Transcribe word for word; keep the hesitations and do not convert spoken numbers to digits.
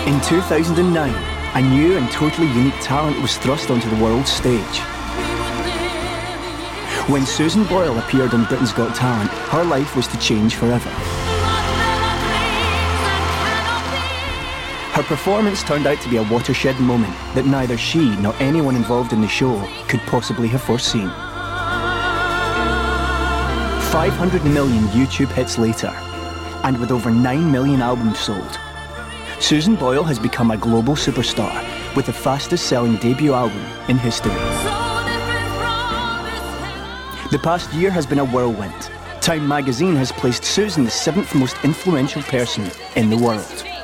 In two thousand nine, a new and totally unique talent was thrust onto the world stage. When Susan Boyle appeared on Britain's Got Talent, her life was to change forever. Her performance turned out to be a watershed moment that neither she nor anyone involved in the show could possibly have foreseen. five hundred million YouTube hits later, and with over nine million albums sold, Susan Boyle has become a global superstar with the fastest-selling debut album in history. The past year has been a whirlwind. Time magazine has placed Susan the seventh most influential person in the world.